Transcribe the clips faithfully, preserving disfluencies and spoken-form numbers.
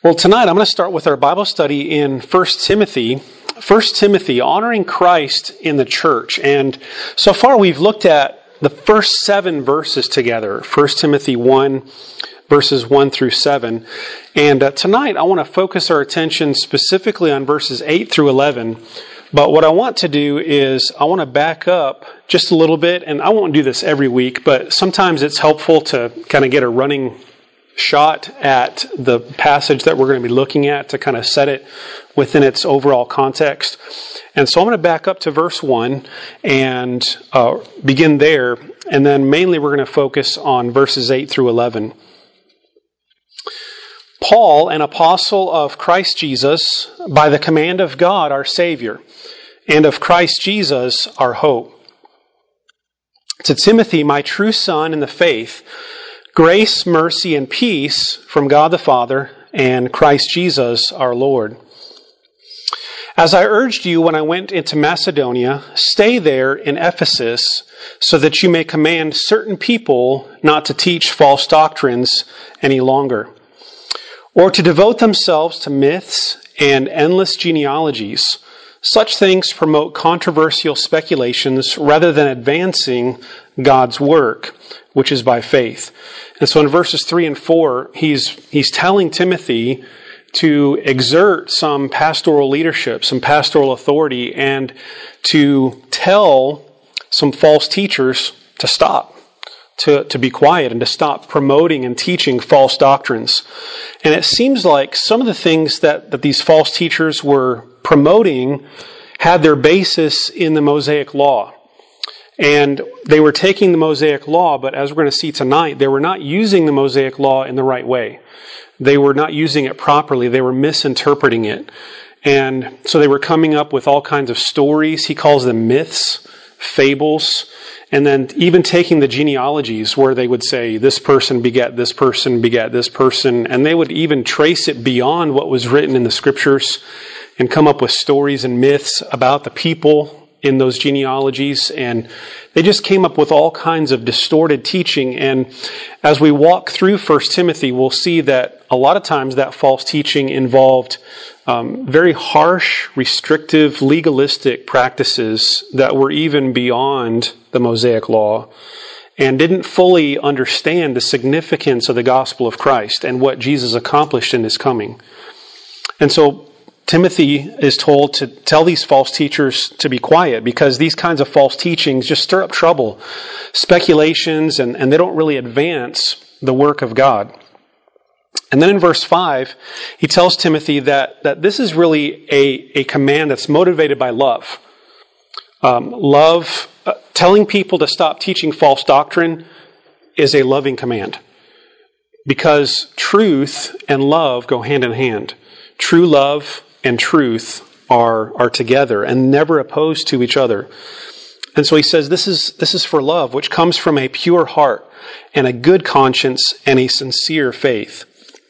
Well, tonight I'm going to start with our Bible study in First Timothy. First Timothy, honoring Christ in the church. And so far we've looked at the first seven verses together. First Timothy one, verses one through seven. And uh, tonight I want to focus our attention specifically on verses eight through eleven. But what I want to do is I want to back up just a little bit. And I won't do this every week, but sometimes it's helpful to kind of get a running shot at the passage that we're going to be looking at to kind of set it within its overall context. And so I'm going to back up to verse one and uh, begin there. And then mainly we're going to focus on verses eight through eleven. Paul, an apostle of Christ Jesus, by the command of God our Savior, and of Christ Jesus our hope. To Timothy, my true son in the faith, grace, mercy, and peace from God the Father and Christ Jesus our Lord. As I urged you when I went into Macedonia, stay there in Ephesus so that you may command certain people not to teach false doctrines any longer, or to devote themselves to myths and endless genealogies. Such things promote controversial speculations rather than advancing God's work, which is by faith. And so in verses three and four, he's he's telling Timothy to exert some pastoral leadership, some pastoral authority, and to tell some false teachers to stop, to, to be quiet, and to stop promoting and teaching false doctrines. And it seems like some of the things that, that these false teachers were promoting had their basis in the Mosaic Law. And they were taking the Mosaic Law, but as we're going to see tonight, they were not using the Mosaic Law in the right way. They were not using it properly. They were misinterpreting it. And so they were coming up with all kinds of stories. He calls them myths, fables, and then even taking the genealogies where they would say, this person begat this person, begat this person, and they would even trace it beyond what was written in the Scriptures and come up with stories and myths about the people in those genealogies, and they just came up with all kinds of distorted teaching. And as we walk through First Timothy, we'll see that a lot of times that false teaching involved um, very harsh, restrictive, legalistic practices that were even beyond the Mosaic Law and didn't fully understand the significance of the gospel of Christ and what Jesus accomplished in His coming. And so Timothy is told to tell these false teachers to be quiet because these kinds of false teachings just stir up trouble, speculations, and, and they don't really advance the work of God. And then in verse five, he tells Timothy that, that this is really a, a command that's motivated by love. Um, love, uh, telling people to stop teaching false doctrine is a loving command because truth and love go hand in hand. True love and truth are are together and never opposed to each other. And so he says this is this is for love, which comes from a pure heart and a good conscience and a sincere faith.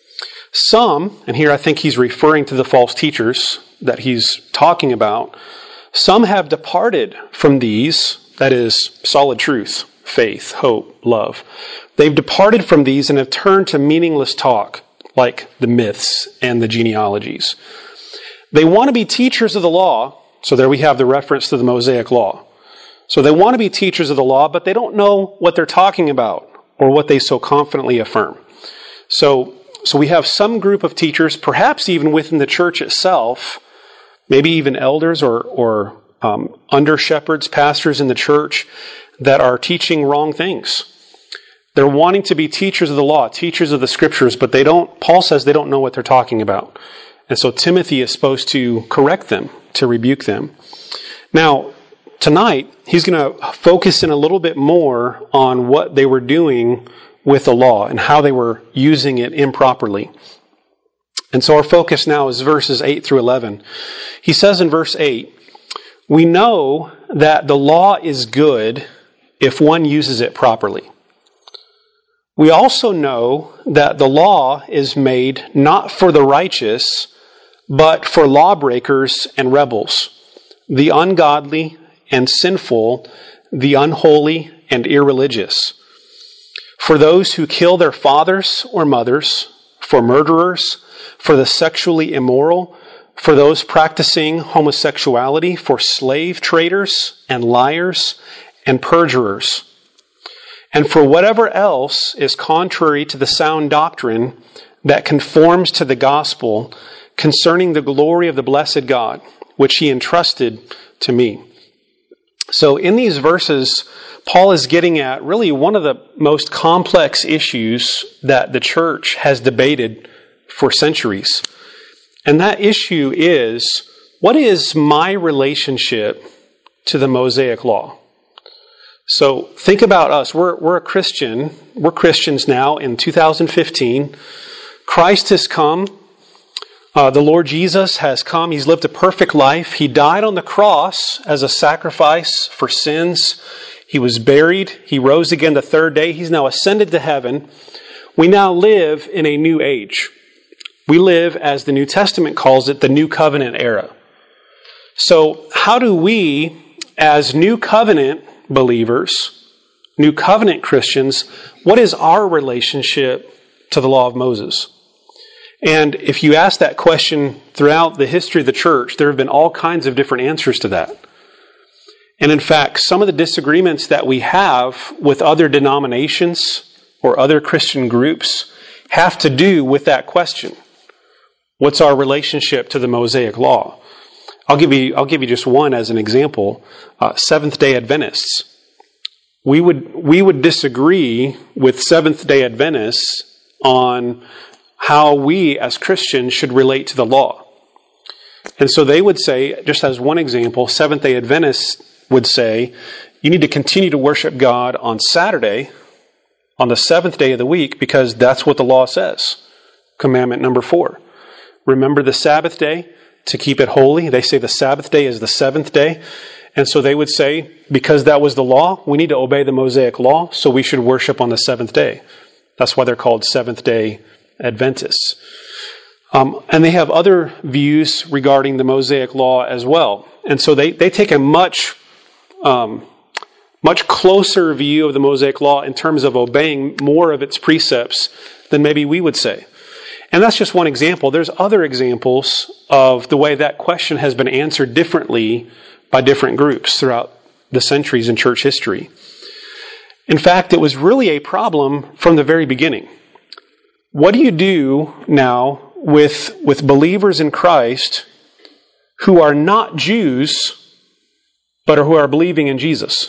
Some, and here I think he's referring to the false teachers that he's talking about, some have departed from these, that is, solid truth, faith, hope, love. They've departed from these and have turned to meaningless talk, like the myths and the genealogies. They want to be teachers of the law, so there we have the reference to the Mosaic Law. So they want to be teachers of the law, but they don't know what they're talking about or what they so confidently affirm. So, so we have some group of teachers, perhaps even within the church itself, maybe even elders or, or um, under-shepherds, pastors in the church, that are teaching wrong things. They're wanting to be teachers of the law, teachers of the Scriptures, but they don't, Paul says they don't know what they're talking about. And so Timothy is supposed to correct them, to rebuke them. Now, tonight, he's going to focus in a little bit more on what they were doing with the law and how they were using it improperly. And so our focus now is verses eight through eleven. He says in verse eight, we know that the law is good if one uses it properly. We also know that the law is made not for the righteous, but for lawbreakers and rebels, the ungodly and sinful, the unholy and irreligious, for those who kill their fathers or mothers, for murderers, for the sexually immoral, for those practicing homosexuality, for slave traders and liars and perjurers, and for whatever else is contrary to the sound doctrine that conforms to the gospel concerning the glory of the blessed God, which he entrusted to me. So in these verses, Paul is getting at really one of the most complex issues that the church has debated for centuries. And that issue is, what is my relationship to the Mosaic Law? So think about us. We're, we're a Christian. We're Christians now in two thousand fifteen. Christ has come. Uh, the Lord Jesus has come. He's lived a perfect life. He died on the cross as a sacrifice for sins. He was buried. He rose again the third day. He's now ascended to heaven. We now live in a new age. We live, as the New Testament calls it, the New Covenant era. So how do we, as New Covenant believers, New Covenant Christians, what is our relationship to the law of Moses? And if you ask that question throughout the history of the church, there have been all kinds of different answers to that. And in fact, some of the disagreements that we have with other denominations or other Christian groups have to do with that question. What's our relationship to the Mosaic Law? I'll give you, I'll give you just one as an example. Uh, Seventh-day Adventists. We would, we would disagree with Seventh-day Adventists on how we as Christians should relate to the law. And so they would say, just as one example, Seventh-day Adventists would say, you need to continue to worship God on Saturday, on the seventh day of the week, because that's what the law says. Commandment number four. Remember the Sabbath day to keep it holy. They say the Sabbath day is the seventh day. And so they would say, because that was the law, we need to obey the Mosaic law, so we should worship on the seventh day. That's why they're called Seventh-day Adventists. Um, and they have other views regarding the Mosaic law as well. And so they, they take a much, um, much closer view of the Mosaic law in terms of obeying more of its precepts than maybe we would say. And that's just one example. There's other examples of the way that question has been answered differently by different groups throughout the centuries in church history. In fact, it was really a problem from the very beginning. What do you do now with, with believers in Christ who are not Jews, but who are believing in Jesus?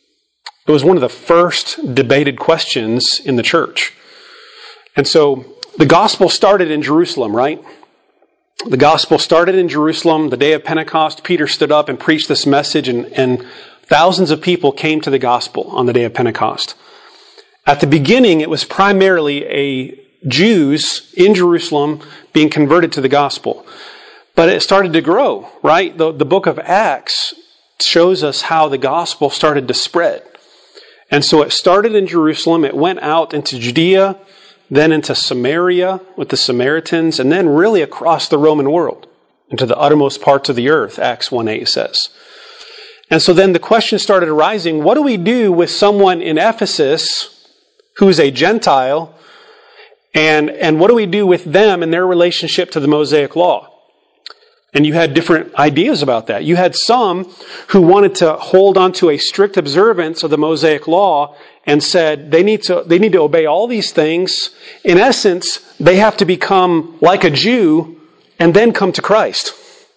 It was one of the first debated questions in the church. And so the gospel started in Jerusalem, right? The gospel started in Jerusalem. The day of Pentecost, Peter stood up and preached this message, and, and thousands of people came to the gospel on the day of Pentecost. At the beginning, it was primarily a Jews in Jerusalem being converted to the gospel. But it started to grow, right? The, the book of Acts shows us how the gospel started to spread. And so it started in Jerusalem, it went out into Judea, then into Samaria with the Samaritans, and then really across the Roman world, into the uttermost parts of the earth, Acts one eight says. And so then the question started arising, what do we do with someone in Ephesus who's a Gentile, and, and what do we do with them and their relationship to the Mosaic law? And you had different ideas about that. You had some who wanted to hold on to a strict observance of the Mosaic law and said they need to, they need to obey all these things. In essence, they have to become like a Jew and then come to Christ.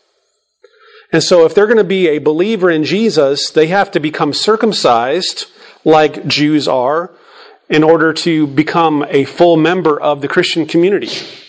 And so if they're going to be a believer in Jesus, they have to become circumcised like Jews are in order to become a full member of the Christian community.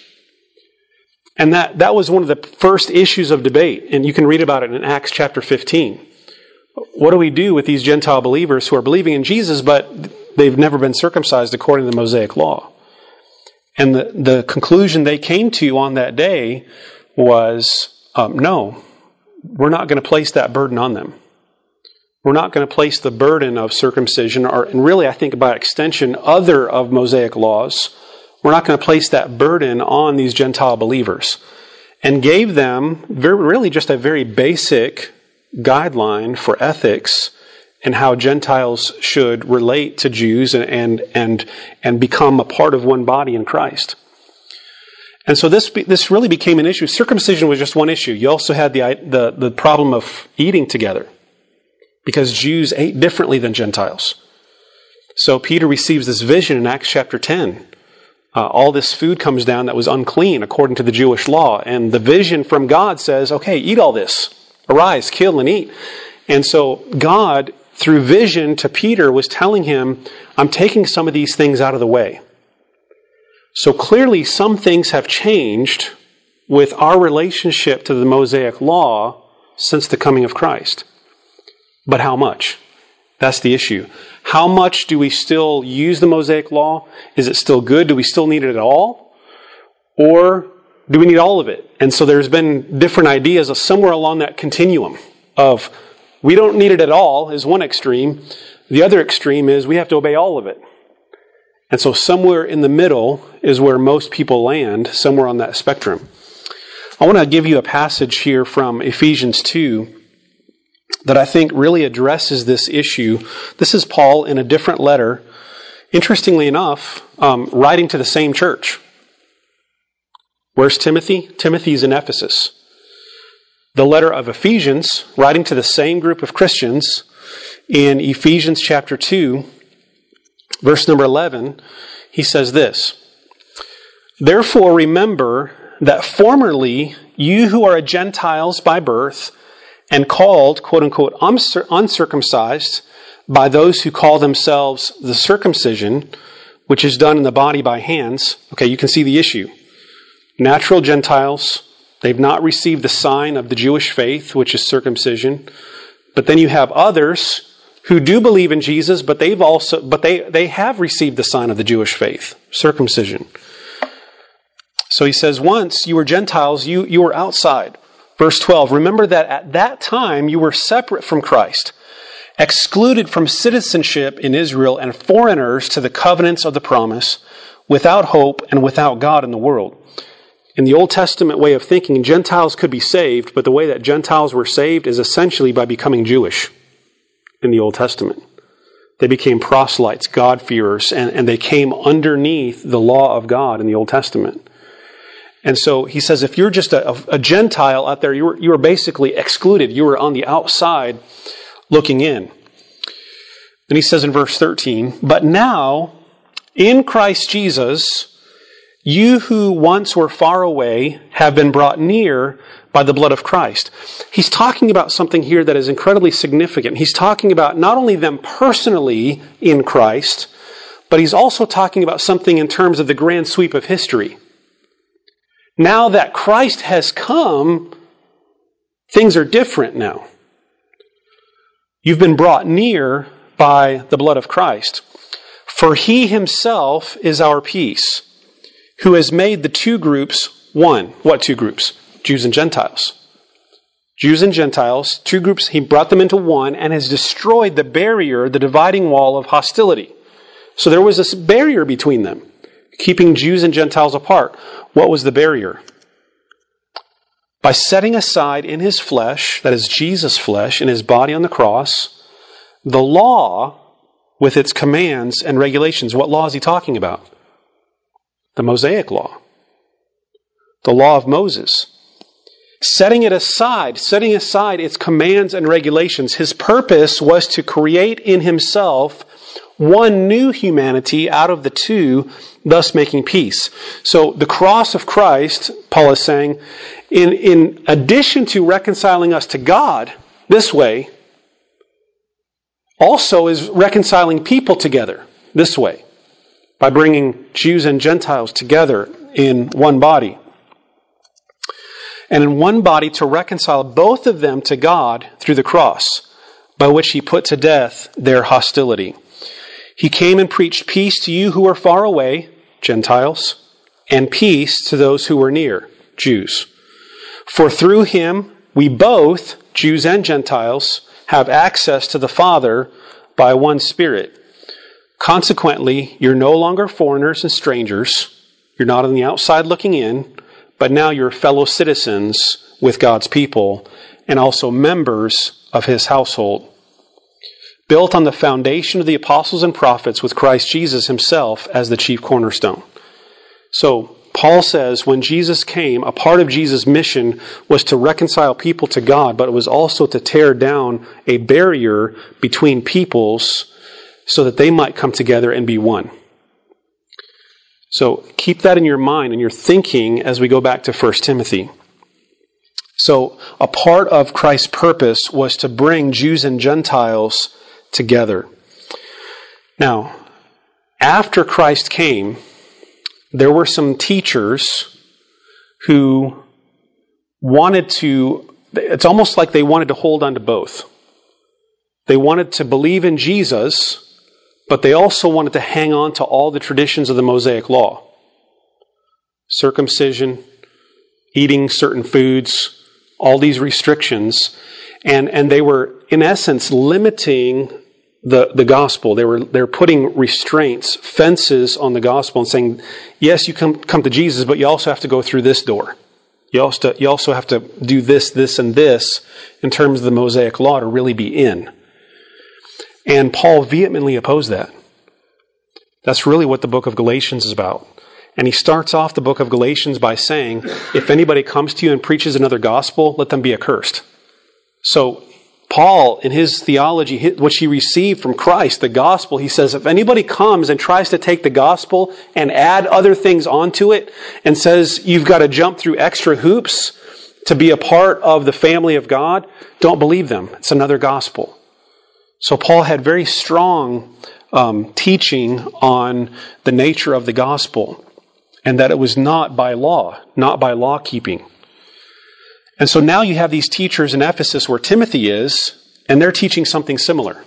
And that, that was one of the first issues of debate. And you can read about it in Acts chapter fifteen. What do we do with these Gentile believers who are believing in Jesus, but they've never been circumcised according to the Mosaic law? And the, the conclusion they came to on that day was, um, no, we're not going to place that burden on them. We're not going to place the burden of circumcision, or, and really I think by extension, other of Mosaic laws. We're not going to place that burden on these Gentile believers, and gave them very, really just a very basic guideline for ethics and how Gentiles should relate to Jews and, and, and, and become a part of one body in Christ. And so this this really became an issue. Circumcision was just one issue. You also had the the, the problem of eating together, because Jews ate differently than Gentiles. So Peter receives this vision in Acts chapter ten. Uh, all this food comes down that was unclean according to the Jewish law. And the vision from God says, okay, eat all this. Arise, kill, and eat. And so God, through vision to Peter, was telling him, I'm taking some of these things out of the way. So clearly some things have changed with our relationship to the Mosaic law since the coming of Christ. But how much? That's the issue. How much do we still use the Mosaic law? Is it still good? Do we still need it at all? Or do we need all of it? And so there's been different ideas of somewhere along that continuum of we don't need it at all is one extreme. The other extreme is we have to obey all of it. And so somewhere in the middle is where most people land, somewhere on that spectrum. I want to give you a passage here from Ephesians two that I think really addresses this issue. This is Paul in a different letter, interestingly enough, um, writing to the same church. Where's Timothy? Timothy's in Ephesus. The letter of Ephesians, writing to the same group of Christians, in Ephesians chapter two, verse number eleven, he says this, Therefore remember that formerly you who are Gentiles by birth and called, quote unquote, uncircumcised by those who call themselves the circumcision, which is done in the body by hands. Okay, you can see the issue. Natural Gentiles, they've not received the sign of the Jewish faith, which is circumcision. But then you have others who do believe in Jesus, but they've also, but they, they have received the sign of the Jewish faith, circumcision. So he says, once you were Gentiles, you, you were outside. Verse twelve, remember that at that time you were separate from Christ, excluded from citizenship in Israel and foreigners to the covenants of the promise, without hope and without God in the world. In the Old Testament way of thinking, Gentiles could be saved, but the way that Gentiles were saved is essentially by becoming Jewish in the Old Testament. They became proselytes, God-fearers, and, and they came underneath the law of God in the Old Testament. And so he says, if you're just a, a Gentile out there, you were, you were basically excluded. You were on the outside looking in. And he says in verse thirteen, but now, in Christ Jesus, you who once were far away have been brought near by the blood of Christ. He's talking about something here that is incredibly significant. He's talking about not only them personally in Christ, but he's also talking about something in terms of the grand sweep of history. Now that Christ has come, things are different now. You've been brought near by the blood of Christ. For he himself is our peace, who has made the two groups one. What two groups? Jews and Gentiles. Jews and Gentiles, two groups, he brought them into one and has destroyed the barrier, the dividing wall of hostility. So there was this barrier between them, keeping Jews and Gentiles apart. What was the barrier? By setting aside in his flesh, that is Jesus' flesh, in his body on the cross, the law with its commands and regulations. What law is he talking about? The Mosaic law. The law of Moses. Setting it aside, setting aside its commands and regulations. His purpose was to create in himself one new humanity out of the two, thus making peace. So the cross of Christ, Paul is saying, in, in addition to reconciling us to God this way, also is reconciling people together this way, by bringing Jews and Gentiles together in one body. And in one body to reconcile both of them to God through the cross, by which he put to death their hostility. He came and preached peace to you who are far away, Gentiles, and peace to those who were near, Jews. For through him we both, Jews and Gentiles, have access to the Father by one Spirit. Consequently, you're no longer foreigners and strangers. You're not on the outside looking in, but now you're fellow citizens with God's people and also members of his household, built on the foundation of the apostles and prophets with Christ Jesus himself as the chief cornerstone. So Paul says when Jesus came, a part of Jesus' mission was to reconcile people to God, but it was also to tear down a barrier between peoples so that they might come together and be one. So keep that in your mind and your thinking as we go back to First Timothy. So a part of Christ's purpose was to bring Jews and Gentiles together. Now, after Christ came, there were some teachers who wanted to, it's almost like they wanted to hold on to both. They wanted to believe in Jesus, but they also wanted to hang on to all the traditions of the Mosaic Law. Circumcision, eating certain foods, all these restrictions. And, and they were, in essence, limiting the, the gospel. They were, they were putting restraints, fences on the gospel and saying, yes, you come, come to Jesus, but you also have to go through this door. You also, you also have to do this, this, and this in terms of the Mosaic Law to really be in. And Paul vehemently opposed that. That's really what the book of Galatians is about. And he starts off the book of Galatians by saying, if anybody comes to you and preaches another gospel, let them be accursed. So Paul, in his theology, which he received from Christ, the gospel, he says, if anybody comes and tries to take the gospel and add other things onto it and says you've got to jump through extra hoops to be a part of the family of God, don't believe them. It's another gospel. So Paul had very strong um, teaching on the nature of the gospel and that it was not by law, not by law keeping. And so now you have these teachers in Ephesus where Timothy is, and they're teaching something similar.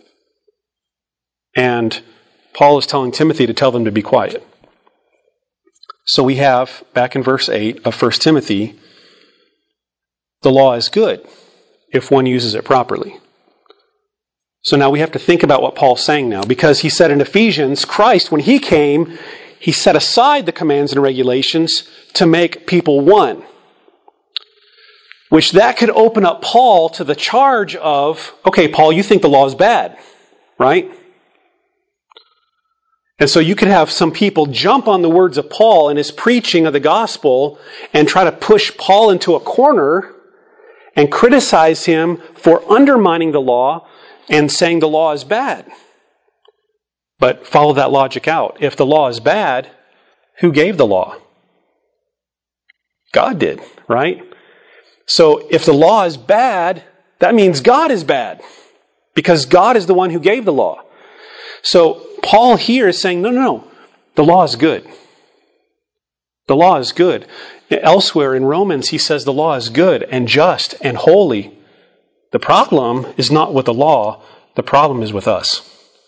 And Paul is telling Timothy to tell them to be quiet. So we have, back in verse eight of First Timothy, the law is good if one uses it properly. So now we have to think about what Paul's saying now, because he said in Ephesians, Christ, when he came, he set aside the commands and regulations to make people one. Which that could open up Paul to the charge of, okay, Paul, you think the law is bad, right? And so you could have some people jump on the words of Paul and his preaching of the gospel and try to push Paul into a corner and criticize him for undermining the law and saying the law is bad. But follow that logic out. If the law is bad, who gave the law? God did, right? So if the law is bad, that means God is bad. Because God is the one who gave the law. So Paul here is saying, no, no, no. The law is good. The law is good. Elsewhere in Romans, he says the law is good and just and holy. The problem is not with the law. The problem is with us.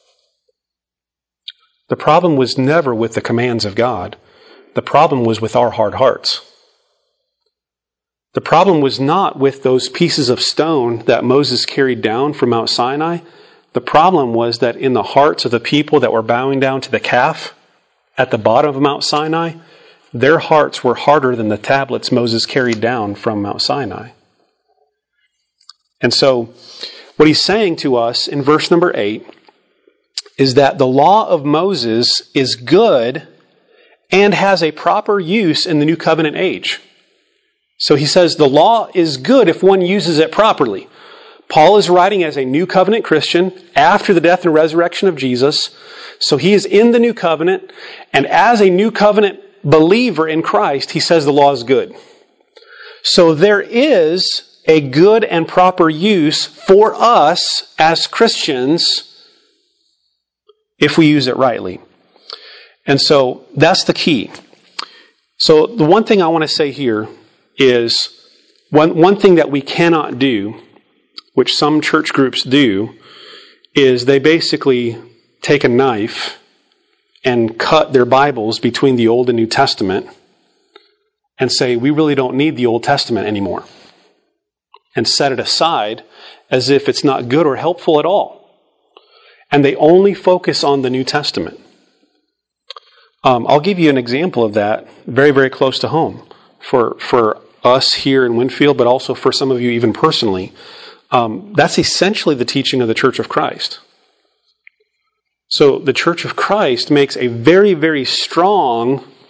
The problem was never with the commands of God. The problem was with our hard hearts. The problem was not with those pieces of stone that Moses carried down from Mount Sinai. The problem was that in the hearts of the people that were bowing down to the calf at the bottom of Mount Sinai, their hearts were harder than the tablets Moses carried down from Mount Sinai. And so, what he's saying to us in verse number eight is that the law of Moses is good and has a proper use in the New Covenant age. So he says the law is good if one uses it properly. Paul is writing as a New Covenant Christian after the death and resurrection of Jesus. So he is in the New Covenant, and as a New Covenant believer in Christ, he says the law is good. So there is a good and proper use for us as Christians if we use it rightly. And so that's the key. So the one thing I want to say here is one, one thing that we cannot do, which some church groups do, is they basically take a knife and cut their Bibles between the Old and New Testament and say, we really don't need the Old Testament anymore, and set it aside as if it's not good or helpful at all. And they only focus on the New Testament. Um, I'll give you an example of that very, very close to home for, for us here in Winfield, but also for some of you even personally. Um, that's essentially the teaching of the Church of Christ. So the Church of Christ makes a very, very strong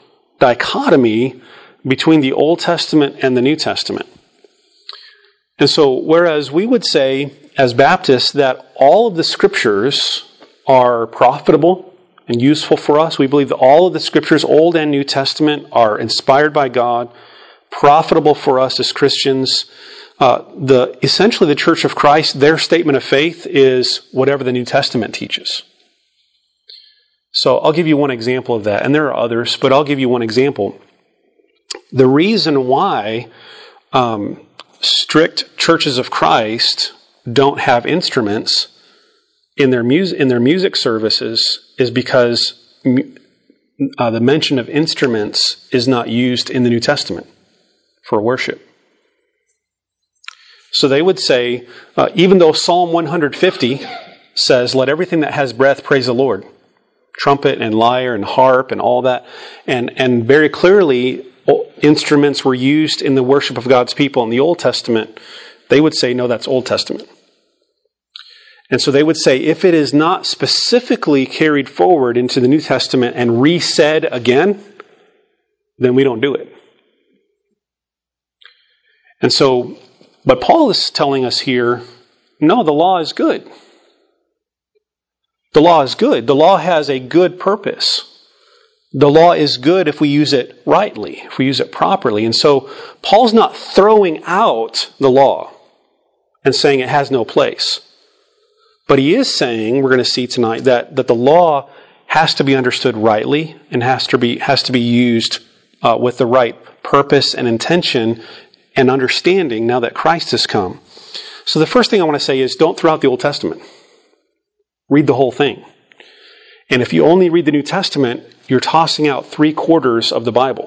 dichotomy between the Old Testament and the New Testament. And so, whereas we would say, as Baptists, that all of the Scriptures are profitable and useful for us, we believe that all of the Scriptures, Old and New Testament, are inspired by God, profitable for us as Christians. Uh, the essentially, the Church of Christ, their statement of faith is whatever the New Testament teaches. So I'll give you one example of that, and there are others, but I'll give you one example. The reason why um, strict churches of Christ don't have instruments in their music in their music services is because uh, the mention of instruments is not used in the New Testament for worship. So they would say, uh, even though Psalm one fifty says, "Let everything that has breath praise the Lord," trumpet and lyre and harp and all that, and and very clearly instruments were used in the worship of God's people in the Old Testament, they would say, no, that's Old Testament. And so they would say, if it is not specifically carried forward into the New Testament and re-said again, then we don't do it. And so, but Paul is telling us here, no, the law is good. The law is good. The law has a good purpose. The law is good if we use it rightly, if we use it properly. And so Paul's not throwing out the law and saying it has no place. But he is saying, we're going to see tonight, that, that the law has to be understood rightly and has to be, has to be used uh, with the right purpose and intention and understanding now that Christ has come. So the first thing I want to say is, don't throw out the Old Testament. Read the whole thing. And if you only read the New Testament, you're tossing out three quarters of the Bible.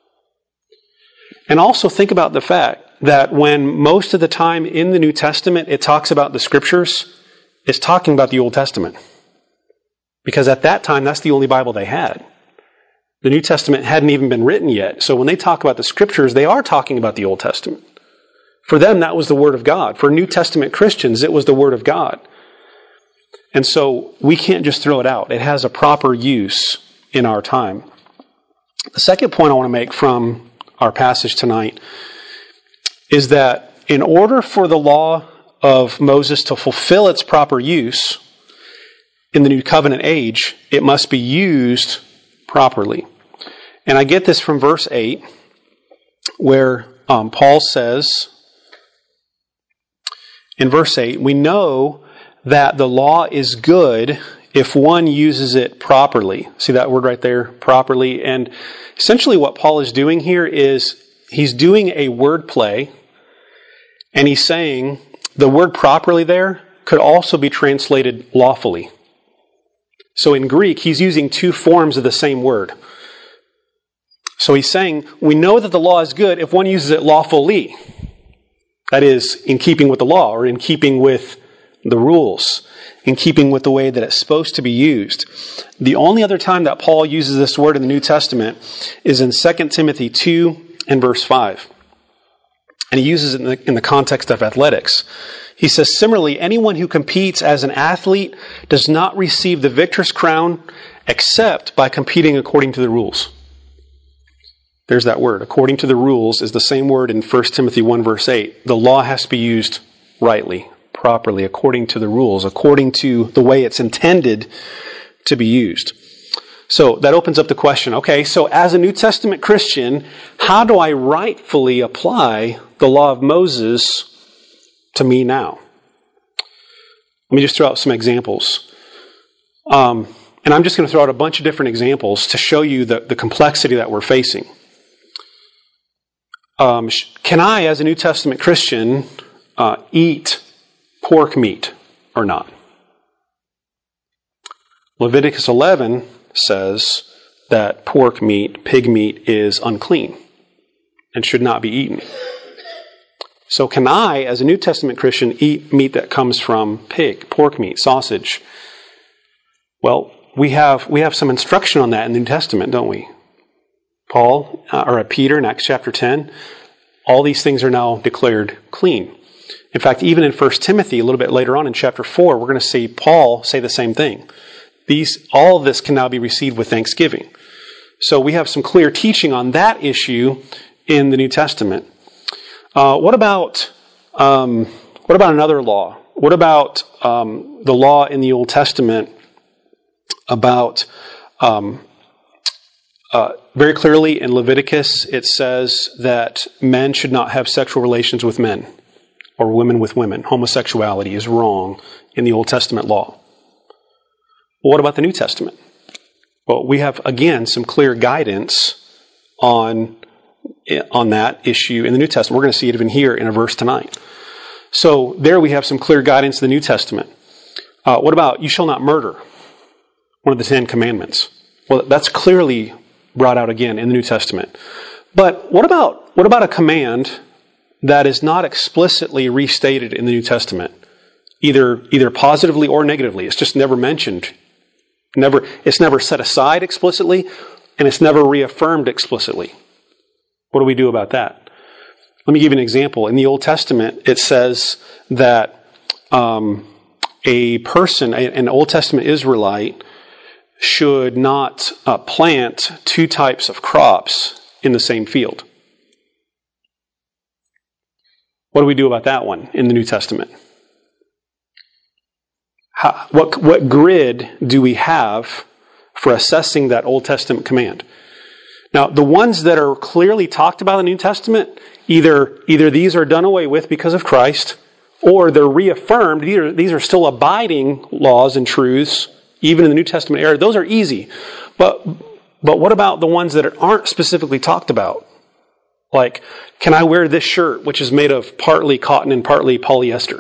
And also think about the fact that when most of the time in the New Testament it talks about the Scriptures, it's talking about the Old Testament. Because at that time, that's the only Bible they had. The New Testament hadn't even been written yet. So when they talk about the Scriptures, they are talking about the Old Testament. For them, that was the Word of God. For New Testament Christians, it was the Word of God. And so we can't just throw it out. It has a proper use in our time. The second point I want to make from our passage tonight is that in order for the law of Moses to fulfill its proper use in the New Covenant age, it must be used properly. And I get this from verse eight, where um, Paul says, in verse eight, we know that the law is good if one uses it properly. See that word right there, properly? And essentially what Paul is doing here is he's doing a word play, and he's saying the word properly there could also be translated lawfully. So in Greek, he's using two forms of the same word. So he's saying, we know that the law is good if one uses it lawfully. That is, in keeping with the law, or in keeping with the rules, in keeping with the way that it's supposed to be used. The only other time that Paul uses this word in the New Testament is in Second Timothy two and verse five. And he uses it in the, in the context of athletics. He says, similarly, anyone who competes as an athlete does not receive the victor's crown except by competing according to the rules. There's that word. According to the rules is the same word in First Timothy one verse eight. The law has to be used rightly, properly, according to the rules, according to the way it's intended to be used. So that opens up the question, okay, so as a New Testament Christian, how do I rightfully apply the law of Moses to me now? Let me just throw out some examples. Um, and I'm just going to throw out a bunch of different examples to show you the, the complexity that we're facing. Um, can I, as a New Testament Christian, uh, eat pork meat or not? Leviticus eleven says that pork meat, pig meat, is unclean and should not be eaten. So can I, as a New Testament Christian, eat meat that comes from pig, pork meat, sausage? Well, we have we have some instruction on that in the New Testament, don't we? Paul, uh, or Peter in Acts chapter ten, all these things are now declared clean. In fact, even in First Timothy, a little bit later on in chapter four, we're going to see Paul say the same thing. These, all of this can now be received with thanksgiving. So we have some clear teaching on that issue in the New Testament. Uh, what about um, what about another law? What about um, the law in the Old Testament about um, uh, very clearly in Leviticus it says that men should not have sexual relations with men or women with women. Homosexuality is wrong in the Old Testament law. Well, what about the New Testament? Well, we have, again, some clear guidance on, on that issue in the New Testament. We're going to see it even here in a verse tonight. So there we have some clear guidance in the New Testament. Uh, what about, you shall not murder? One of the Ten Commandments. Well, that's clearly brought out again in the New Testament. But what about, what about a command that is not explicitly restated in the New Testament? Either, either positively or negatively. It's just never mentioned. Never, it's never set aside explicitly, and it's never reaffirmed explicitly. What do we do about that? Let me give you an example. In the Old Testament, it says that um, a person, an Old Testament Israelite, should not uh, plant two types of crops in the same field. What do we do about that one in the New Testament? How, what, what grid do we have for assessing that Old Testament command? Now, the ones that are clearly talked about in the New Testament, either, either these are done away with because of Christ, or they're reaffirmed. These are, these are still abiding laws and truths, even in the New Testament era. Those are easy. But, but what about the ones that aren't specifically talked about? Like, can I wear this shirt, which is made of partly cotton and partly polyester?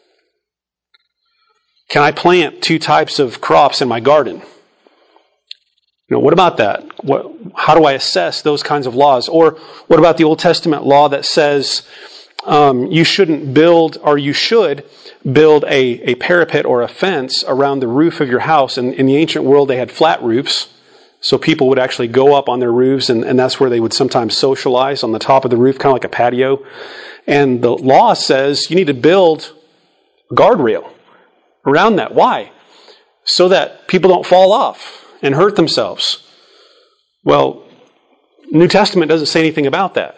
Can I plant two types of crops in my garden? You know, what about that? What, how do I assess those kinds of laws? Or what about the Old Testament law that says um, you shouldn't build, or you should build a, a parapet or a fence around the roof of your house? And in the ancient world, they had flat roofs. So people would actually go up on their roofs, and, and that's where they would sometimes socialize, on the top of the roof, kind of like a patio. And the law says you need to build a guardrail around that. Why? So that people don't fall off and hurt themselves. Well, New Testament doesn't say anything about that,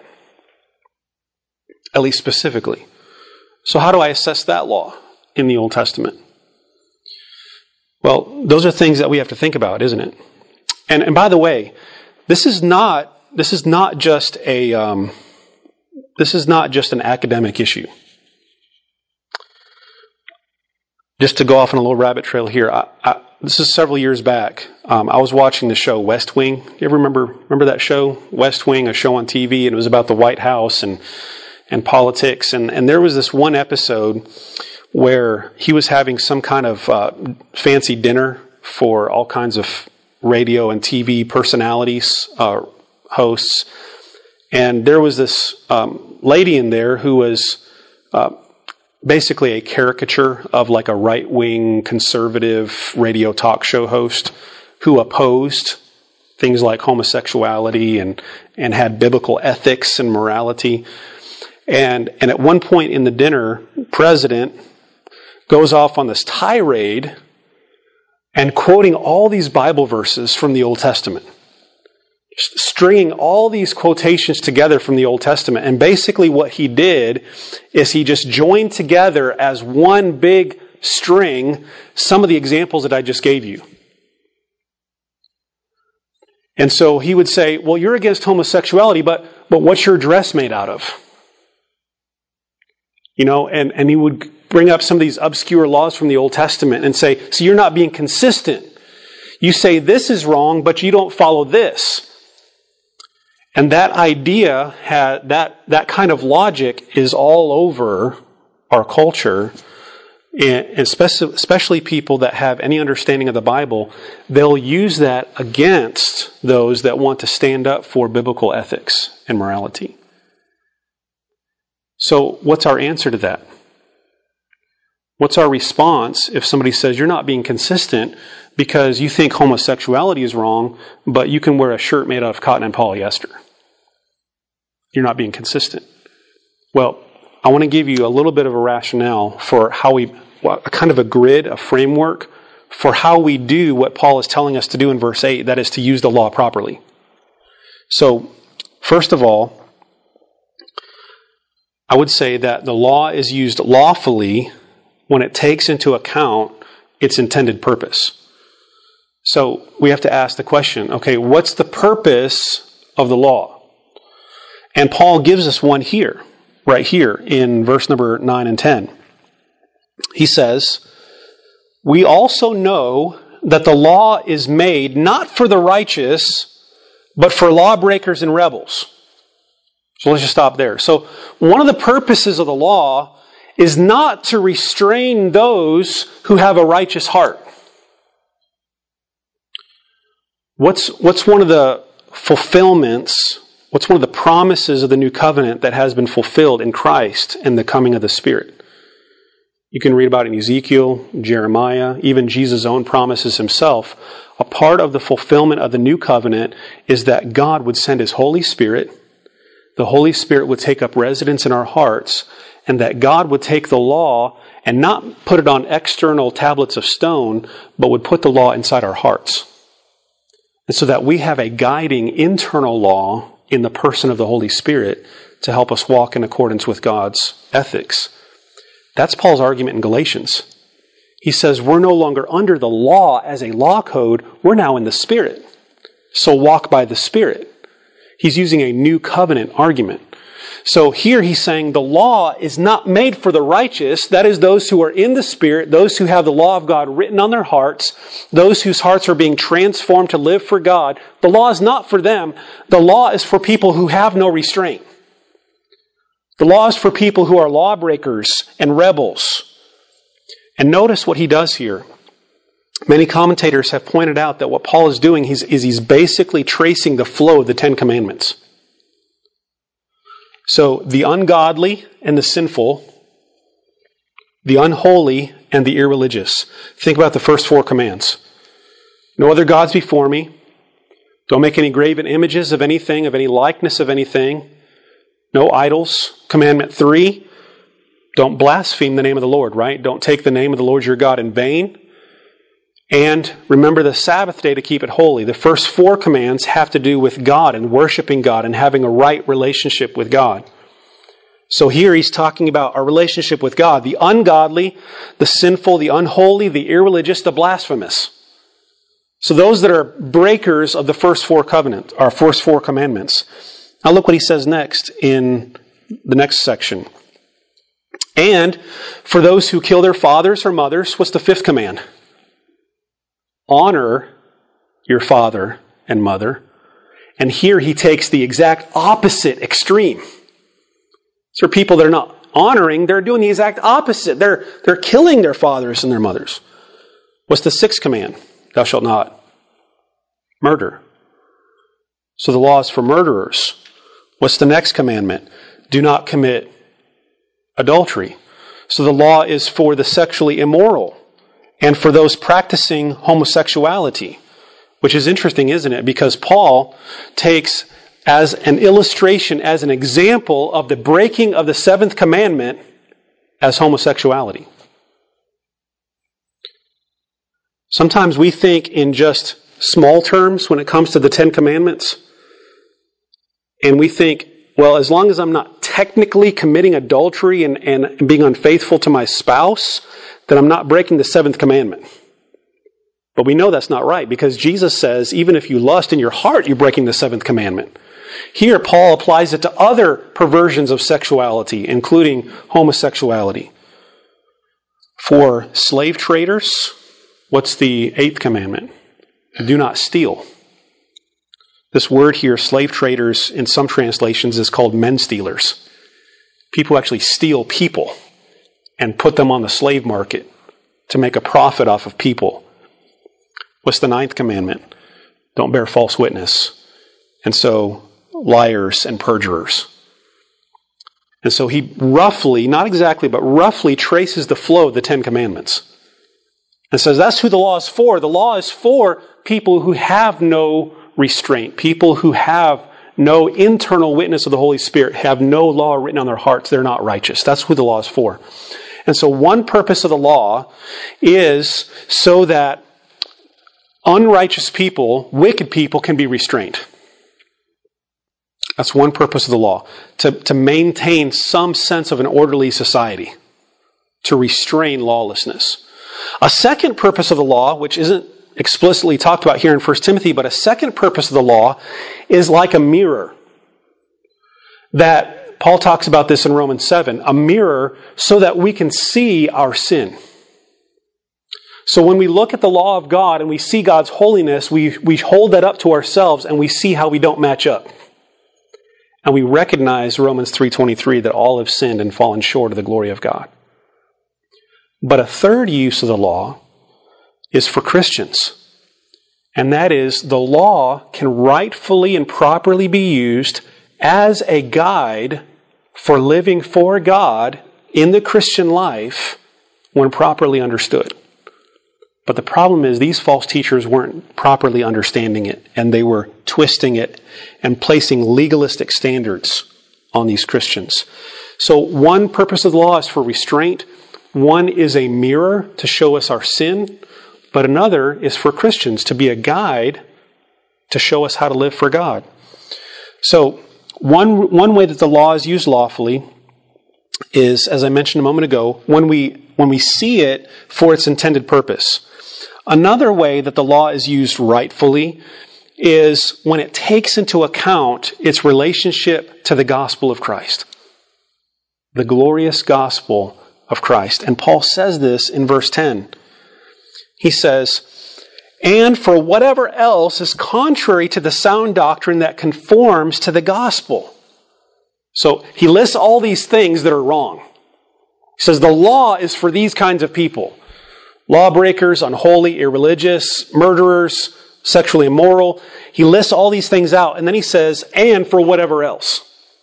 at least specifically. So how do I assess that law in the Old Testament? Well, those are things that we have to think about, isn't it? And, and by the way, this is not this is not just a um, this is not just an academic issue. Just to go off on a little rabbit trail here, I, I, this is several years back. Um, I was watching the show West Wing. You ever remember remember that show, West Wing, a show on T V, and it was about the White House and and politics. And, and there was this one episode where he was having some kind of uh, fancy dinner for all kinds of radio and T V personalities, uh, hosts. And there was this um, lady in there who was uh, basically a caricature of like a right-wing conservative radio talk show host who opposed things like homosexuality and, and had biblical ethics and morality. And, and at one point in the dinner, President goes off on this tirade and quoting all these Bible verses from the Old Testament. Just stringing all these quotations together from the Old Testament. And basically what he did is he just joined together as one big string some of the examples that I just gave you. And so he would say, well, you're against homosexuality, but, but what's your dress made out of? You know, and, and he would bring up some of these obscure laws from the Old Testament and say, so you're not being consistent. You say this is wrong, but you don't follow this. And that idea, had, that, that kind of logic is all over our culture, and especially, especially people that have any understanding of the Bible. They'll use that against those that want to stand up for biblical ethics and morality. So what's our answer to that? What's our response if somebody says you're not being consistent because you think homosexuality is wrong, but you can wear a shirt made out of cotton and polyester? You're not being consistent. Well, I want to give you a little bit of a rationale for how we, a kind of a grid, a framework for how we do what Paul is telling us to do in verse eight, that is to use the law properly. So, first of all, I would say that the law is used lawfully when it takes into account its intended purpose. So we have to ask the question, okay, what's the purpose of the law? And Paul gives us one here, right here in verse number nine and ten. He says, "We also know that the law is made not for the righteous, but for lawbreakers and rebels." So let's just stop there. So one of the purposes of the law is not to restrain those who have a righteous heart. What's, what's one of the fulfillments, what's one of the promises of the new covenant that has been fulfilled in Christ and the coming of the Spirit? You can read about it in Ezekiel, Jeremiah, even Jesus' own promises himself. A part of the fulfillment of the new covenant is that God would send His Holy Spirit. The Holy Spirit would take up residence in our hearts, and that God would take the law and not put it on external tablets of stone, but would put the law inside our hearts. And so that we have a guiding internal law in the person of the Holy Spirit to help us walk in accordance with God's ethics. That's Paul's argument in Galatians. He says we're no longer under the law as a law code, we're now in the Spirit. So walk by the Spirit. He's using a new covenant argument. So here he's saying the law is not made for the righteous, that is those who are in the Spirit, those who have the law of God written on their hearts, those whose hearts are being transformed to live for God. The law is not for them. The law is for people who have no restraint. The law is for people who are lawbreakers and rebels. And notice what he does here. Many commentators have pointed out that what Paul is doing is, is he's basically tracing the flow of the Ten Commandments. So the ungodly and the sinful, the unholy and the irreligious. Think about the first four commands. No other gods before me. Don't make any graven images of anything, of any likeness of anything. No idols. Commandment three, don't blaspheme the name of the Lord, right? Don't take the name of the Lord your God in vain. And remember the Sabbath day to keep it holy. The first four commands have to do with God and worshiping God and having a right relationship with God. So here he's talking about our relationship with God. The ungodly, the sinful, the unholy, the irreligious, the blasphemous. So those that are breakers of the first four covenant, or first four commandments. Now look what he says next in the next section. And for those who kill their fathers or mothers, what's the fifth command? Honor your father and mother. And here he takes the exact opposite extreme. So people that are not honoring, they're doing the exact opposite. They're, they're killing their fathers and their mothers. What's the sixth command? Thou shalt not murder. So the law is for murderers. What's the next commandment? Do not commit adultery. So the law is for the sexually immoral and for those practicing homosexuality, which is interesting, isn't it? Because Paul takes as an illustration, as an example of the breaking of the seventh commandment as homosexuality. Sometimes we think in just small terms when it comes to the Ten Commandments. And we think, well, as long as I'm not technically committing adultery and, and being unfaithful to my spouse, then I'm not breaking the seventh commandment. But we know that's not right because Jesus says, even if you lust in your heart, you're breaking the seventh commandment. Here, Paul applies it to other perversions of sexuality, including homosexuality. For slave traders, what's the eighth commandment? Do not steal. This word here, slave traders, in some translations is called men stealers. People actually steal people and put them on the slave market to make a profit off of people. What's the ninth commandment? Don't bear false witness. And so, liars and perjurers. And so he roughly, not exactly, but roughly traces the flow of the Ten Commandments. And says that's who the law is for. The law is for people who have no restraint, people who have no internal witness of the Holy Spirit, have no law written on their hearts. They're not righteous. That's who the law is for. And so one purpose of the law is so that unrighteous people, wicked people, can be restrained. That's one purpose of the law, to, to maintain some sense of an orderly society, to restrain lawlessness. A second purpose of the law, which isn't explicitly talked about here in First Timothy, but a second purpose of the law is like a mirror. That Paul talks about this in Romans seven, a mirror so that we can see our sin. So when we look at the law of God and we see God's holiness, we, we hold that up to ourselves and we see how we don't match up. And we recognize Romans three twenty-three that all have sinned and fallen short of the glory of God. But a third use of the law is for Christians. And that is, the law can rightfully and properly be used as a guide for living for God in the Christian life when properly understood. But the problem is these false teachers weren't properly understanding it, and they were twisting it and placing legalistic standards on these Christians. So one purpose of the law is for restraint. One is a mirror to show us our sin, but another is for Christians to be a guide to show us how to live for God. So one, one way that the law is used lawfully is, as I mentioned a moment ago, when we, when we see it for its intended purpose. Another way that the law is used rightfully is when it takes into account its relationship to the gospel of Christ. The glorious gospel of Christ. And Paul says this in verse ten. He says, and for whatever else is contrary to the sound doctrine that conforms to the gospel. So he lists all these things that are wrong. He says the law is for these kinds of people. Lawbreakers, unholy, irreligious, murderers, sexually immoral. He lists all these things out, and then he says, and for whatever else.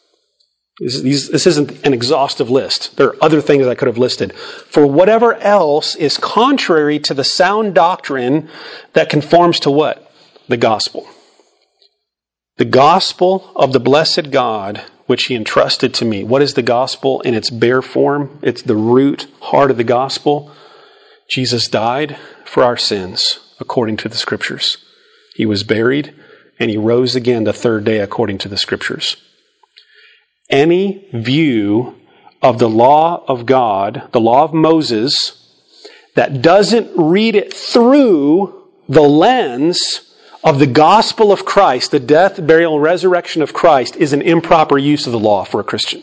This isn't an exhaustive list. There are other things I could have listed. For whatever else is contrary to the sound doctrine that conforms to what? The gospel. The gospel of the blessed God, which he entrusted to me. What is the gospel in its bare form? It's the root, heart of the gospel. Jesus died for our sins, according to the Scriptures. He was buried, and he rose again the third day, according to the Scriptures. Any view of the law of God, the law of Moses, that doesn't read it through the lens of the gospel of Christ, the death, burial, and resurrection of Christ, is an improper use of the law for a Christian.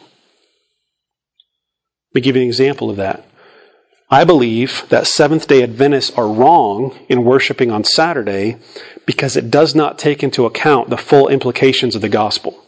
Let me give you an example of that. I believe that Seventh-day Adventists are wrong in worshiping on Saturday because it does not take into account the full implications of the gospel.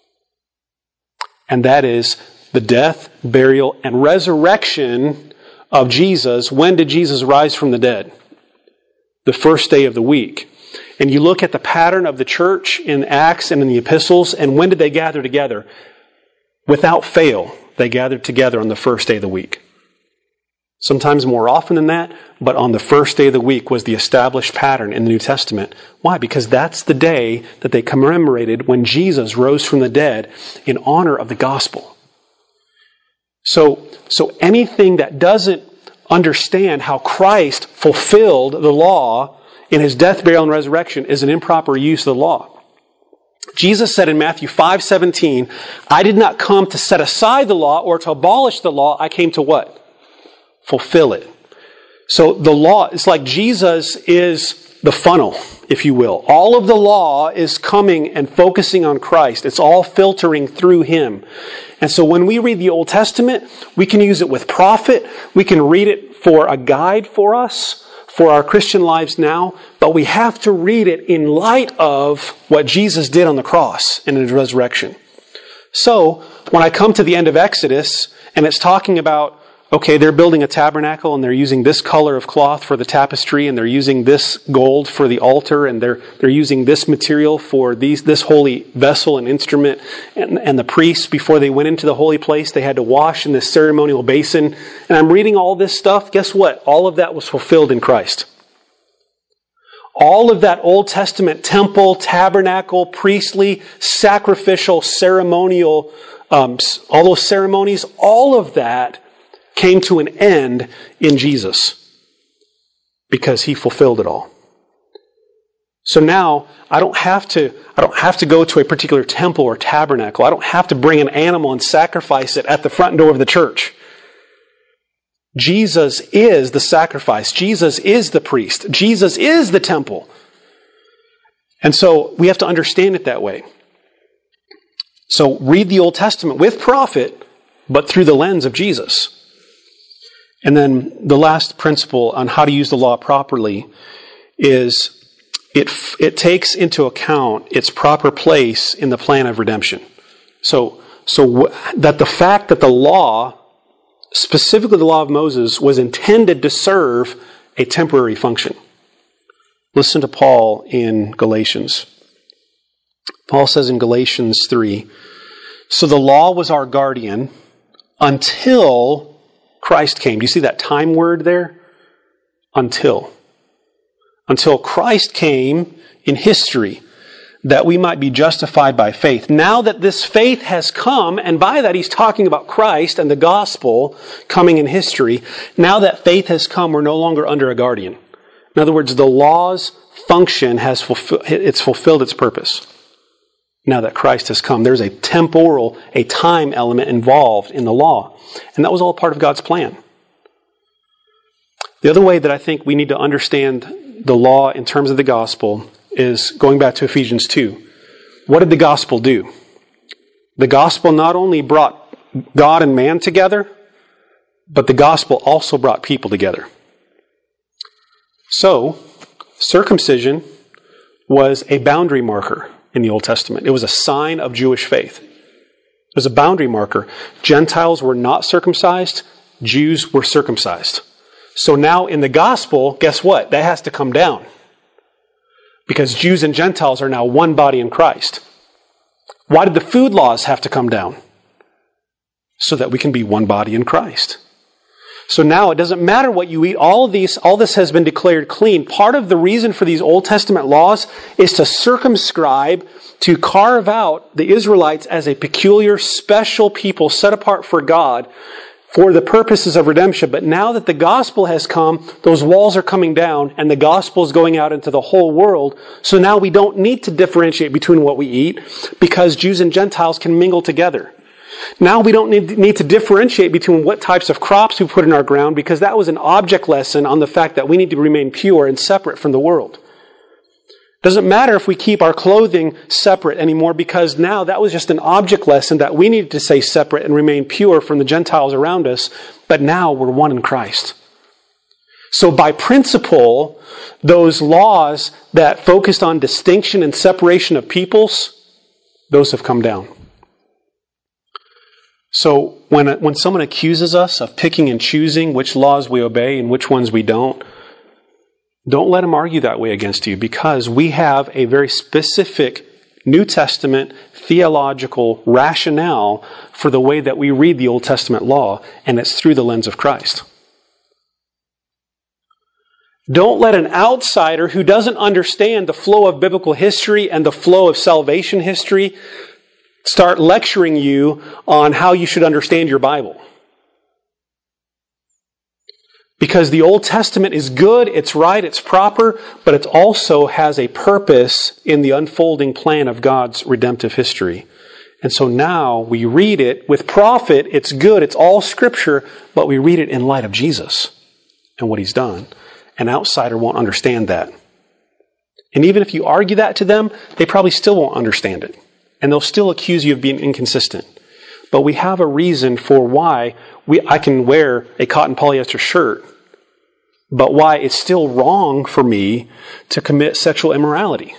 And that is the death, burial, and resurrection of Jesus. When did Jesus rise from the dead? The first day of the week. And you look at the pattern of the church in Acts and in the epistles, and when did they gather together? Without fail, they gathered together on the first day of the week. Sometimes more often than that, but on the first day of the week was the established pattern in the New Testament. Why? Because that's the day that they commemorated when Jesus rose from the dead in honor of the gospel. So, so anything that doesn't understand how Christ fulfilled the law in his death, burial, and resurrection is an improper use of the law. Jesus said in Matthew five seventeen, I did not come to set aside the law or to abolish the law. I came to what? Fulfill it. So the law, it's like Jesus is the funnel, if you will. All of the law is coming and focusing on Christ. It's all filtering through him. And so when we read the Old Testament, we can use it with profit. We can read it for a guide for us, for our Christian lives now. But we have to read it in light of what Jesus did on the cross and in his resurrection. So when I come to the end of Exodus, and it's talking about okay, they're building a tabernacle and they're using this color of cloth for the tapestry and they're using this gold for the altar and they're they're using this material for these this holy vessel and instrument. And, and the priests, before they went into the holy place, they had to wash in this ceremonial basin. And I'm reading all this stuff. Guess what? All of that was fulfilled in Christ. All of that Old Testament temple, tabernacle, priestly, sacrificial, ceremonial, um, all those ceremonies, all of that came to an end in Jesus because he fulfilled it all. So now I don't have to I don't have to go to a particular temple or tabernacle. I don't have to bring an animal and sacrifice it at the front door of the church. Jesus is the sacrifice. Jesus is the priest. Jesus is the temple. And so we have to understand it that way. So read the Old Testament with profit, but through the lens of Jesus. And then the last principle on how to use the law properly is it, it takes into account its proper place in the plan of redemption. So, so that the fact that the law, specifically the law of Moses, was intended to serve a temporary function. Listen to Paul in Galatians. Paul says in Galatians three, so the law was our guardian until Christ came. Do you see that time word there? Until. Until Christ came in history, that we might be justified by faith. Now that this faith has come, and by that he's talking about Christ and the gospel coming in history, now that faith has come, we're no longer under a guardian. In other words, the law's function has fulfilled, it's fulfilled its purpose. Now that Christ has come, there's a temporal, a time element involved in the law. And that was all part of God's plan. The other way that I think we need to understand the law in terms of the gospel is going back to Ephesians two. What did the gospel do? The gospel not only brought God and man together, but the gospel also brought people together. So, circumcision was a boundary marker in the Old Testament. It was a sign of Jewish faith. It was a boundary marker. Gentiles were not circumcised. Jews were circumcised. So now in the gospel, guess what? That has to come down. Because Jews and Gentiles are now one body in Christ. Why did the food laws have to come down? So that we can be one body in Christ. So now it doesn't matter what you eat. All of these, all this has been declared clean. Part of the reason for these Old Testament laws is to circumscribe, to carve out the Israelites as a peculiar, special people set apart for God for the purposes of redemption. But now that the gospel has come, those walls are coming down and the gospel is going out into the whole world. So now we don't need to differentiate between what we eat because Jews and Gentiles can mingle together. Now we don't need, need to differentiate between what types of crops we put in our ground because that was an object lesson on the fact that we need to remain pure and separate from the world. Doesn't matter if we keep our clothing separate anymore because now that was just an object lesson that we needed to stay separate and remain pure from the Gentiles around us, but now we're one in Christ. So by principle, those laws that focused on distinction and separation of peoples, those have come down. So when when someone accuses us of picking and choosing which laws we obey and which ones we don't, don't let them argue that way against you because we have a very specific New Testament theological rationale for the way that we read the Old Testament law, and it's through the lens of Christ. Don't let an outsider who doesn't understand the flow of biblical history and the flow of salvation history start lecturing you on how you should understand your Bible. Because the Old Testament is good, it's right, it's proper, but it also has a purpose in the unfolding plan of God's redemptive history. And so now we read it with profit, it's good, it's all Scripture, but we read it in light of Jesus and what He's done. An outsider won't understand that. And even if you argue that to them, they probably still won't understand it. And they'll still accuse you of being inconsistent. But we have a reason for why we, I can wear a cotton polyester shirt, but why it's still wrong for me to commit sexual immorality.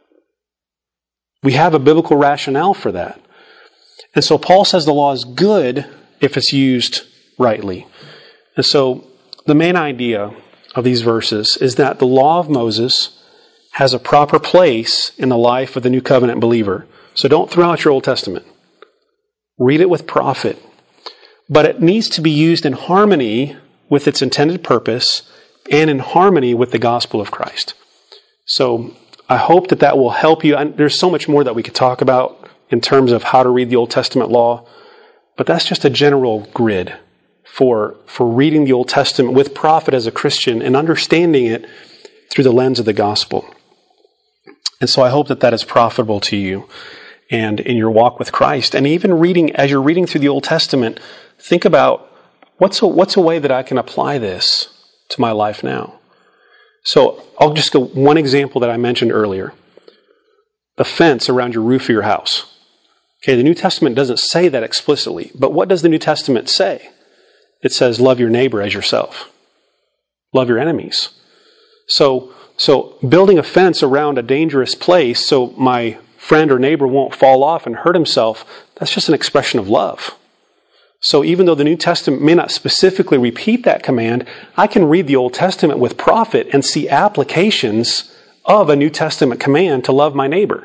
We have a biblical rationale for that. And so Paul says the law is good if it's used rightly. And so the main idea of these verses is that the law of Moses has a proper place in the life of the New Covenant believer. So don't throw out your Old Testament. Read it with profit. But it needs to be used in harmony with its intended purpose and in harmony with the gospel of Christ. So I hope that that will help you. And there's so much more that we could talk about in terms of how to read the Old Testament law. But that's just a general grid for, for reading the Old Testament with profit as a Christian and understanding it through the lens of the gospel. And so I hope that that is profitable to you and in your walk with Christ. And even reading, as you're reading through the Old Testament, think about what's a, what's a way that I can apply this to my life now. So I'll just go one example that I mentioned earlier. The fence around your roof of your house. Okay, the New Testament doesn't say that explicitly, but what does the New Testament say? It says, love your neighbor as yourself. Love your enemies. So, so building a fence around a dangerous place so my friend or neighbor won't fall off and hurt himself, that's just an expression of love. So even though the New Testament may not specifically repeat that command, I can read the Old Testament with profit and see applications of a New Testament command to love my neighbor.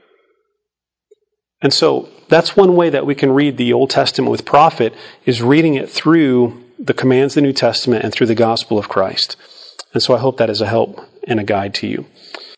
And so that's one way that we can read the Old Testament with profit, is reading it through the commands of the New Testament and through the gospel of Christ. And so I hope that is a help and a guide to you.